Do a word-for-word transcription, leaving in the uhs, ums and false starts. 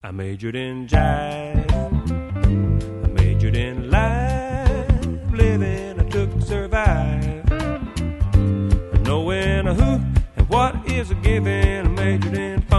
I majored in jive, I majored in life, living I took to survive, knowing who and what is a given. I majored in